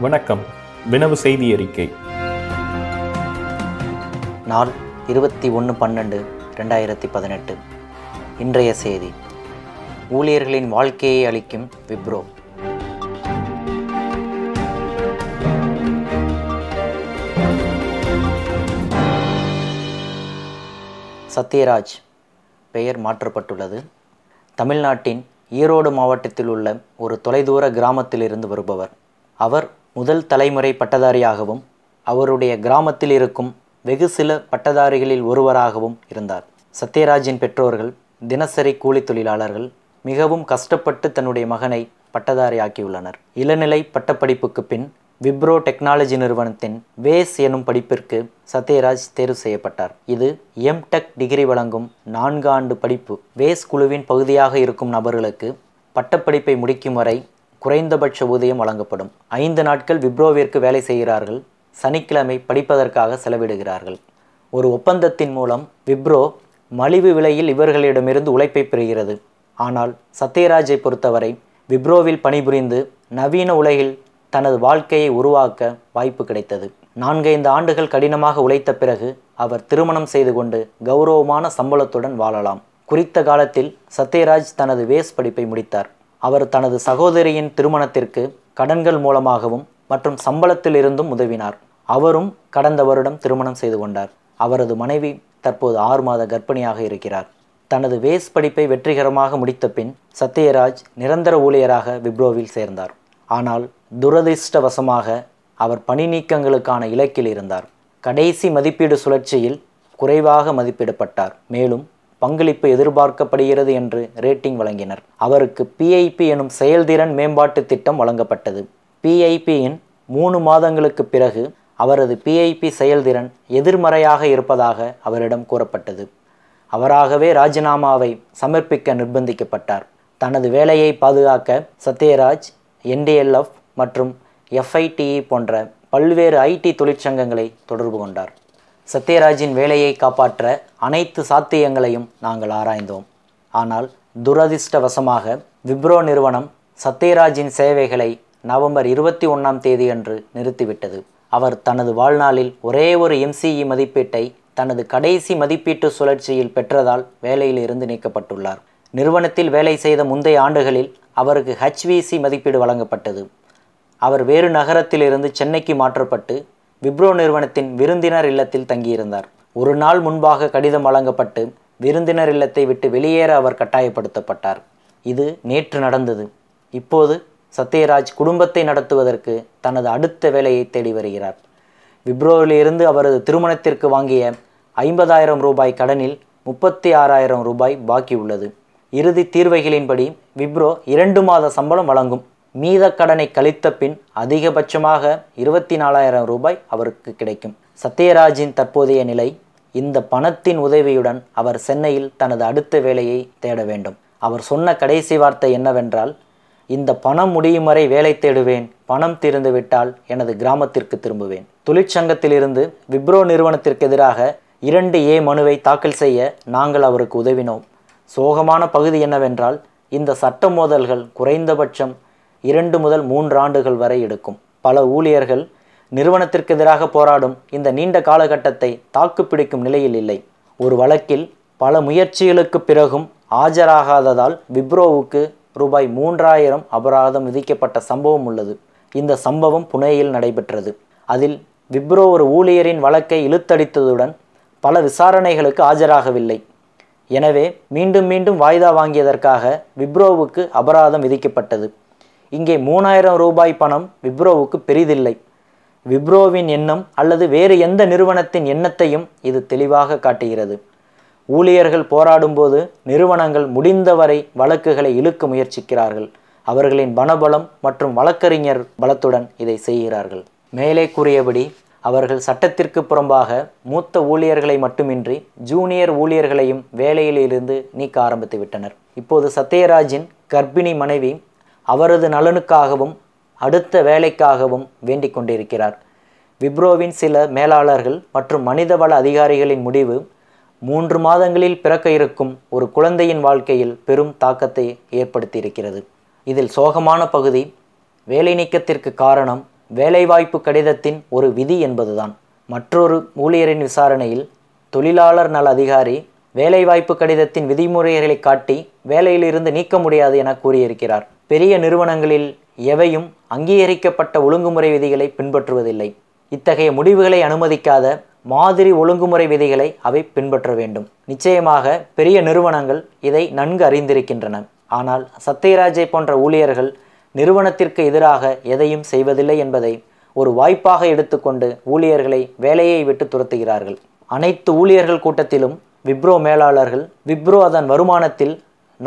வணக்கம். வினவு செய்தி அறிக்கை. நாள் 21/12/2018. இன்றைய செய்தி: ஊழியர்களின் வாழ்க்கையை அளிக்கும் விப்ரோ. சத்யராஜ் பெயர் மாற்றப்பட்டுள்ளது. தமிழ்நாட்டின் ஈரோடு மாவட்டத்தில் உள்ள ஒரு தொலைதூர கிராமத்திலிருந்து வருபவர். அவர் முதல் தலைமுறை பட்டதாரியாகவும் அவருடைய கிராமத்தில் இருக்கும் வெகு சில பட்டதாரிகளில் ஒருவராகவும் இருந்தார். சத்யராஜின் பெற்றோர்கள் தினசரி கூலி தொழிலாளர்கள். மிகவும் கஷ்டப்பட்டு தன்னுடைய மகனை பட்டதாரி ஆக்கியுள்ளனர். இளநிலை பட்டப்படிப்புக்கு பின் விப்ரோ டெக்னாலஜி நிறுவனத்தின் வேஸ் எனும் படிப்பிற்கு சத்யராஜ் தேர்வு செய்யப்பட்டார். இது எம்டெக் டிகிரி வழங்கும் 4 ஆண்டு படிப்பு. வேஸ் குழுவின் பகுதியாக இருக்கும் நபர்களுக்கு பட்டப்படிப்பை முடிக்கும் வரை குறைந்தபட்ச ஊதியம் வழங்கப்படும். 5 நாட்கள் விப்ரோவிற்கு வேலை செய்கிறார்கள். சனிக்கிழமை படிப்பதற்காக செலவிடுகிறார்கள். ஒரு ஒப்பந்தத்தின் மூலம் விப்ரோ மலிவு விலையில் இவர்களிடமிருந்து உழைப்பை பெறுகிறது. ஆனால் சத்யராஜை பொறுத்தவரை விப்ரோவில் பணிபுரிந்து நவீன உலகில் தனது வாழ்க்கையை உருவாக்க வாய்ப்பு கிடைத்தது. 4-5 ஆண்டுகள் கடினமாக உழைத்த பிறகு அவர் திருமணம் செய்து கொண்டு கௌரவமான சம்பளத்துடன் வாழலாம். குறித்த காலத்தில் சத்யராஜ் தனது வேஸ் படிப்பை முடித்தார். அவர் தனது சகோதரியின் திருமணத்திற்கு கடன்கள் மூலமாகவும் மற்றும் சம்பளத்தில் இருந்தும் உதவினார். அவரும் கடந்த வருடம் திருமணம் செய்து கொண்டார். அவரது மனைவி தற்போது 6 மாத கர்ப்பிணியாக இருக்கிறார். தனது வேஸ் படிப்பை வெற்றிகரமாக முடித்த பின் சத்யராஜ் நிரந்தர ஊழியராக விப்ரோவில் சேர்ந்தார். ஆனால் துரதிர்ஷ்டவசமாக அவர் பணி நீக்கங்களுக்கான இலக்கில் இருந்தார். கடைசி மதிப்பீடு சுழற்சியில் குறைவாக மதிப்பிடப்பட்டார். மேலும் பங்களிப்பு எதிர்பார்க்கப்படுகிறது என்று ரேட்டிங் வழங்கினர். அவருக்கு PIP எனும் செயல்திறன் மேம்பாட்டு திட்டம் வழங்கப்பட்டது. PIPயின் 3 மாதங்களுக்கு பிறகு அவரது PIP செயல்திறன் எதிர்மறையாக இருப்பதாக அவரிடம் கூறப்பட்டது. அவராகவே ராஜினாமாவை சமர்ப்பிக்க நிர்பந்திக்கப்பட்டார். தனது வேலையை பாதுகாக்க சத்யராஜ் NDLF மற்றும் FITE போன்ற பல்வேறு IT தொழிற்சங்கங்களை தொடர்பு கொண்டார். சத்யராஜின் வேலையை காப்பாற்ற அனைத்து சாத்தியங்களையும் நாங்கள் ஆராய்ந்தோம். ஆனால் துரதிர்ஷ்டவசமாக விப்ரோ நிறுவனம் சத்யராஜின் சேவைகளை நவம்பர் 21ஆம் தேதி அன்று நிறுத்திவிட்டது. அவர் தனது வாழ்நாளில் ஒரே ஒரு MCE மதிப்பீட்டை தனது கடைசி மதிப்பீட்டு சுழற்சியில் பெற்றதால் வேலையில் இருந்து நீக்கப்பட்டுள்ளார். நிறுவனத்தில் வேலை செய்த முந்தைய ஆண்டுகளில் அவருக்கு HVC மதிப்பீடு வழங்கப்பட்டது. அவர் வேறு நகரத்திலிருந்து சென்னைக்கு மாற்றப்பட்டு விப்ரோ நிறுவனத்தின் விருந்தினர் இல்லத்தில் தங்கியிருந்தார். ஒரு நாள் முன்பாக கடிதம் வழங்கப்பட்டு விருந்தினர் இல்லத்தை விட்டு வெளியேற அவர் கட்டாயப்படுத்தப்பட்டார். இது நேற்று நடந்தது. இப்போது சத்யராஜ் குடும்பத்தை நடத்துவதற்கு தனது அடுத்த வேலையை தேடி வருகிறார். விப்ரோவிலிருந்து அவரது திருமணத்திற்கு வாங்கிய 50,000 ரூபாய் கடனில் 36,000 ரூபாய் பாக்கி உள்ளது. இறுதி தீர்வைகளின்படி விப்ரோ 2 மாத சம்பளம் வழங்கும். மீத கடனை கழித்த பின் அதிகபட்சமாக 24,000 ரூபாய் அவருக்கு கிடைக்கும். சத்யராஜின் தற்போதைய நிலை: இந்த பணத்தின் உதவியுடன் அவர் சென்னையில் தனது அடுத்த வேலையை தேட வேண்டும். அவர் சொன்ன கடைசி வார்த்தை என்னவென்றால், இந்த பணம் முடியும் வரை வேலை தேடுவேன். பணம் தீர்ந்துவிட்டால் எனது கிராமத்திற்கு திரும்புவேன். தொழிற்சங்கத்திலிருந்து விப்ரோ நிறுவனத்திற்கு எதிராக 2A மனுவை தாக்கல் செய்ய நாங்கள் அவருக்கு உதவினோம். சோகமான பகுதி என்னவென்றால், இந்த சட்ட மோதல்கள் குறைந்தபட்சம் 2 முதல் 3 ஆண்டுகள் வரை எடுக்கும். பல ஊழியர்கள் நிறுவனத்திற்கு எதிராக போராடும் இந்த நீண்ட காலகட்டத்தை தாக்குப்பிடிக்கும் நிலையில் இல்லை. ஒரு வழக்கில் பல முயற்சிகளுக்கு பிறகும் ஆஜராகாததால் விப்ரோவுக்கு ரூபாய் 3,000 அபராதம் விதிக்கப்பட்ட சம்பவம் உள்ளது. இந்த சம்பவம் புனேயில் நடைபெற்றது. அதில் விப்ரோ ஒரு ஊழியரின் வழக்கை இழுத்தடித்ததுடன் பல விசாரணைகளுக்கு ஆஜராகவில்லை. எனவே மீண்டும் மீண்டும் வாய்தா வாங்கியதற்காக விப்ரோவுக்கு அபராதம் விதிக்கப்பட்டது. இங்கே 3,000 ரூபாய் பணம் விப்ரோவுக்கு பெரிதில்லை. விப்ரோவின் எண்ணம் அல்லது வேறு எந்த நிறுவனத்தின் எண்ணத்தையும் இது தெளிவாக காட்டுகிறது. ஊழியர்கள் போராடும்போது நிறுவனங்கள் முடிந்தவரை வழக்குகளை இழுக்க முயற்சிக்கிறார்கள். அவர்களின் பணபலம் மற்றும் வழக்கறிஞர் பலத்துடன் இதை செய்கிறார்கள். மேலே கூறியபடி அவர்கள் சட்டத்திற்கு புறம்பாக மூத்த ஊழியர்களை மட்டுமின்றி ஜூனியர் ஊழியர்களையும் வேலையிலிருந்து நீக்க ஆரம்பித்து விட்டனர். இப்போது சத்யராஜின் கர்ப்பிணி மனைவி அவரது நலனுக்காகவும் அடுத்த வேலைக்காகவும் வேண்டிக் கொண்டிருக்கிறார். விப்ரோவின் சில மேலாளர்கள் மற்றும் மனிதவள அதிகாரிகளின் முடிவு 3 மாதங்களில் பிறக்க இருக்கும் ஒரு குழந்தையின் வாழ்க்கையில் பெரும் தாக்கத்தை ஏற்படுத்தியிருக்கிறது. இதில் சோகமான பகுதி, வேலை நீக்கத்திற்கு காரணம் வேலைவாய்ப்பு கடிதத்தின் ஒரு விதி என்பதுதான். மற்றொரு ஊழியரின் விசாரணையில் தொழிலாளர் நல அதிகாரி வேலைவாய்ப்பு கடிதத்தின் விதிமுறைகளை காட்டி வேலையிலிருந்து நீக்க முடியாது என கூறியிருக்கிறார். பெரிய நிறுவனங்களில் எவையும் அங்கீகரிக்கப்பட்ட ஒழுங்குமுறை விதிகளை பின்பற்றுவதில்லை. இத்தகைய முடிவுகளை அனுமதிக்காத மாதிரி ஒழுங்குமுறை விதிகளை அவை பின்பற்ற வேண்டும். நிச்சயமாக பெரிய நிறுவனங்கள் இதை நன்கு அறிந்திருக்கின்றன. ஆனால் சத்யராஜை போன்ற ஊழியர்கள் நிறுவனத்திற்கு எதிராக எதையும் செய்வதில்லை என்பதை ஒரு வாய்ப்பாக எடுத்துக்கொண்டு ஊழியர்களை வேலையை விட்டு துரத்துகிறார்கள். அனைத்து ஊழியர்கள் கூட்டத்திலும் விப்ரோ மேலாளர்கள் விப்ரோ அதன் வருமானத்தில்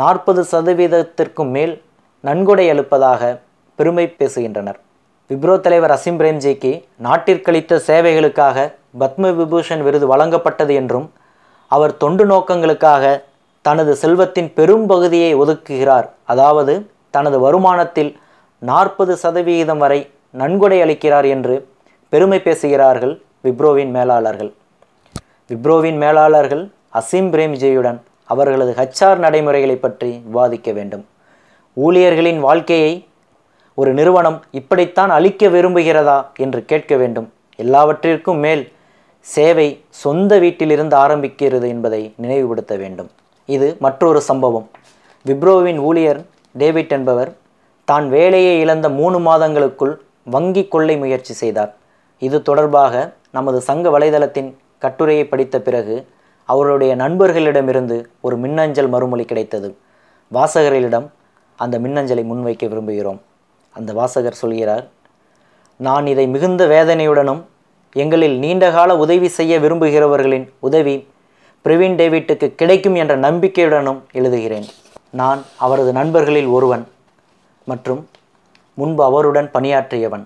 40% மேல் நன்கொடை அளிப்பதாக பெருமை பேசுகின்றனர். விப்ரோ தலைவர் அசீம் பிரேம்ஜிக்கு நாட்டிற்களித்த சேவைகளுக்காக பத்ம விபூஷன் விருது வழங்கப்பட்டது என்றும், அவர் தொண்டு நோக்கங்களுக்காக தனது செல்வத்தின் பெரும் பகுதியை ஒதுக்குகிறார், அதாவது தனது வருமானத்தில் 40% வரை நன்கொடை அளிக்கிறார் என்று பெருமை பேசுகிறார்கள் விப்ரோவின் மேலாளர்கள். விப்ரோவின் மேலாளர்கள் அசீம் பிரேம்ஜியுடன் அவர்களது HR நடைமுறைகளை பற்றி விவாதிக்க வேண்டும். ஊழியர்களின் வாழ்க்கையை ஒரு நிறுவனம் இப்படித்தான் அளிக்க விரும்புகிறதா என்று கேட்க வேண்டும். எல்லாவற்றிற்கும் மேல் சேவை சொந்த வீட்டிலிருந்து ஆரம்பிக்கிறது என்பதை நினைவுபடுத்த வேண்டும். இது மற்றொரு சம்பவம். விப்ரோவின் ஊழியர் டேவிட் என்பவர் தான் வேலையை இழந்த 3 மாதங்களுக்குள் வங்கி கொள்ளை முயற்சி செய்தார். இது தொடர்பாக நமது சங்க வலைதளத்தின் கட்டுரையை படித்த பிறகு அவருடைய நண்பர்களிடமிருந்து ஒரு மின்னஞ்சல் மறுமொழி கிடைத்தது. வாசகர்களிடம் அந்த மின்னஞ்சலை முன்வைக்க விரும்புகிறோம். அந்த வாசகர் சொல்கிறார், நான் இதை மிகுந்த வேதனையுடனும் எங்களில் நீண்டகால உதவி செய்ய விரும்புகிறவர்களின் உதவி பிரவீன் டேவிட்டுக்கு கிடைக்கும் என்ற நம்பிக்கையுடனும் எழுதுகிறேன். நான் அவரது நண்பர்களில் ஒருவன் மற்றும் முன்பு அவருடன் பணியாற்றியவன்.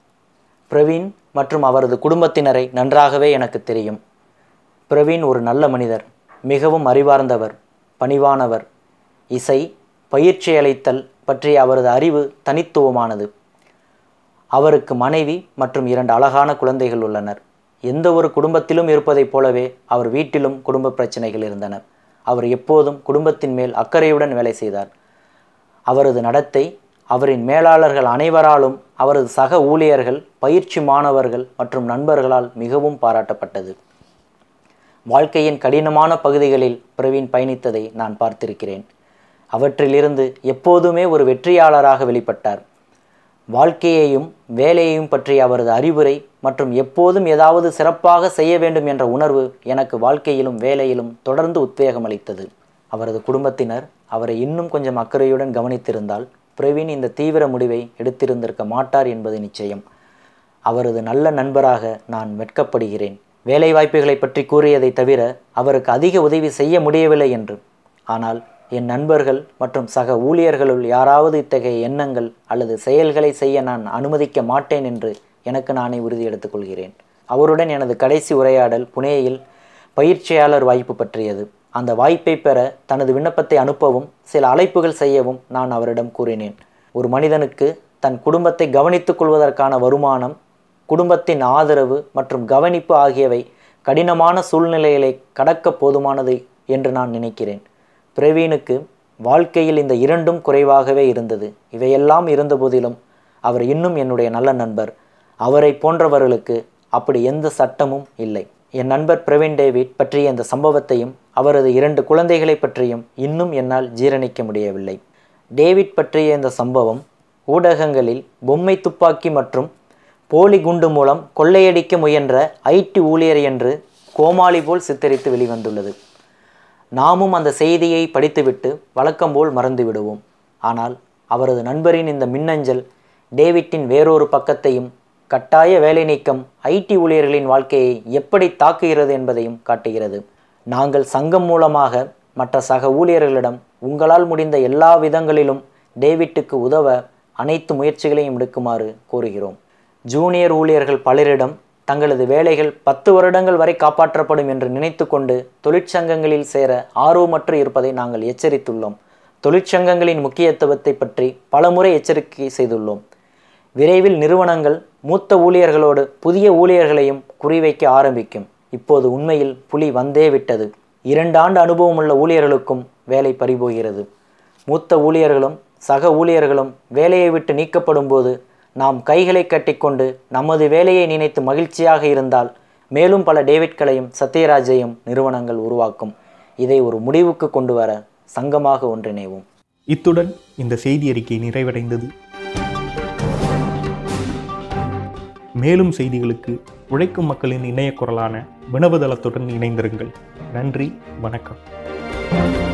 பிரவீன் மற்றும் அவரது குடும்பத்தினரை நன்றாகவே எனக்கு தெரியும். பிரவீன் ஒரு நல்ல மனிதர், மிகவும் அறிவார்ந்தவர், பணிவானவர். இசை, பயிற்சி அளித்தல் பற்றிய அவரது அறிவு தனித்துவமானது. அவருக்கு மனைவி மற்றும் 2 அழகான குழந்தைகள் உள்ளனர். எந்த ஒரு குடும்பத்திலும் இருப்பதைப் போலவே அவர் வீட்டிலும் குடும்ப பிரச்சனைகள் இருந்தன. அவர் எப்போதும் குடும்பத்தின் மேல் அக்கறையுடன் வேலை செய்தார். அவரது நடத்தை அவரின் மேலாளர்கள் அனைவராலும், அவரது சக ஊழியர்கள், பயிற்சி மாணவர்கள் மற்றும் நண்பர்களால் மிகவும் பாராட்டப்பட்டது. வாழ்க்கையின் கடினமான பகுதிகளில் பிரவீன் பயணித்ததை நான் பார்த்திருக்கிறேன். அவற்றிலிருந்து எப்போதுமே ஒரு வெற்றியாளராக வெளிப்பட்டார். வாழ்க்கையையும் வேலையையும் பற்றிய அவரது அறிவுரை மற்றும் எப்போதும் ஏதாவது சிறப்பாக செய்ய வேண்டும் என்ற உணர்வு எனக்கு வாழ்க்கையிலும் வேலையிலும் தொடர்ந்து உத்வேகம் அளித்தது. அவரது குடும்பத்தினர் அவரை இன்னும் கொஞ்சம் அக்கறையுடன் கவனித்திருந்தால் பிரவீன் இந்த தீவிர முடிவை எடுத்திருந்திருக்க மாட்டார் என்பது நிச்சயம். அவரது நல்ல நண்பராக நான் வெட்கப்படுகிறேன். வேலை வாய்ப்புகளை பற்றி கூறியதை தவிர அவருக்கு அதிக உதவி செய்ய முடியவில்லை என்று. ஆனால் என் நண்பர்கள் மற்றும் சக ஊழியர்களுள் யாராவது இத்தகைய எண்ணங்கள் அல்லது செயல்களை செய்ய நான் அனுமதிக்க மாட்டேன் என்று எனக்கு நானே உறுதி எடுத்துக்கொள்கிறேன். அவருடன் எனது கடைசி உரையாடல் புனேயில் பயிற்சியாளர் வாய்ப்பு பற்றியது. அந்த வாய்ப்பை பெற தனது விண்ணப்பத்தை அனுப்பவும் சில அழைப்புகள் செய்யவும் நான் அவரிடம் கூறினேன். ஒரு மனிதனுக்கு தன் குடும்பத்தை கவனித்துக் கொள்வதற்கான வருமானம், குடும்பத்தின் ஆதரவு மற்றும் கவனிப்பு ஆகியவை கடினமான சூழ்நிலைகளை கடக்க போதுமானது என்று நான் நினைக்கிறேன். பிரவீனுக்கு வாழ்க்கையில் இந்த 2ம் குறைவாகவே இருந்தது. இவையெல்லாம் இருந்தபோதிலும் அவர் இன்னும் என்னுடைய நல்ல நண்பர். அவரை போன்றவர்களுக்கு அப்படி எந்த சட்டமும் இல்லை. என் நண்பர் பிரவீன் டேவிட் பற்றிய இந்த சம்பவத்தையும் அவரது 2 குழந்தைகளை பற்றியும் இன்னும் என்னால் ஜீரணிக்க முடியவில்லை. டேவிட் பற்றிய இந்த சம்பவம் ஊடகங்களில் பொம்மை துப்பாக்கி மற்றும் போலி குண்டு மூலம் கொள்ளையடிக்க முயன்ற IT ஊழியர் என்று கோமாளி போல் சித்தரித்து வெளிவந்துள்ளது. நாமும் அந்த செய்தியை படித்துவிட்டு வழக்கம் போல் மறந்து விடுவோம். ஆனால் அவரது நண்பரின் இந்த மின்னஞ்சல் டேவிட்டின் வேறொரு பக்கத்தையும், கட்டாய வேலை நீக்கம் IT ஊழியர்களின் வாழ்க்கையை எப்படி தாக்குகிறது என்பதையும் காட்டுகிறது. நாங்கள் சங்கம் மூலமாக மற்ற சக ஊழியர்களிடம் உங்களால் முடிந்த எல்லா விதங்களிலும் டேவிட்டுக்கு உதவ அனைத்து முயற்சிகளையும் எடுக்குமாறு கோருகிறோம். ஜூனியர் ஊழியர்கள் பலரிடம் தங்களது வேலைகள் 10 வருடங்கள் வரை காப்பாற்றப்படும் என்று நினைத்து கொண்டு தொழிற்சங்கங்களில் சேர ஆர்வமற்று இருப்பதை நாங்கள் எச்சரித்துள்ளோம். தொழிற்சங்கங்களின் முக்கியத்துவத்தை பற்றி பலமுறை எச்சரிக்கை செய்துள்ளோம். விரைவில் நிறுவனங்கள் மூத்த ஊழியர்களோடு புதிய ஊழியர்களையும் குறிவைக்க ஆரம்பிக்கும். இப்போது உண்மையில் புலி வந்தே விட்டது. 2 ஆண்டு அனுபவமுள்ள ஊழியர்களுக்கும் வேலை பறிபோகிறது. மூத்த ஊழியர்களும் சக ஊழியர்களும் வேலையை விட்டு நீக்கப்படும் போது நாம் கைகளை கட்டிக்கொண்டு நமது வேலையை நினைத்து மகிழ்ச்சியாக இருந்தால் மேலும் பல டேவிட்களையும் சத்யராஜையும் நிறுவனங்கள் உருவாக்கும். இதை ஒரு முடிவுக்கு கொண்டு வர சங்கமாக ஒன்றிணைவோம். இத்துடன் இந்த செய்தி அறிக்கை நிறைவடைந்தது. மேலும் செய்திகளுக்கு உழைக்கும் மக்களின் இணைய குரலான வினவுதளத்துடன் இணைந்திருங்கள். நன்றி, வணக்கம்.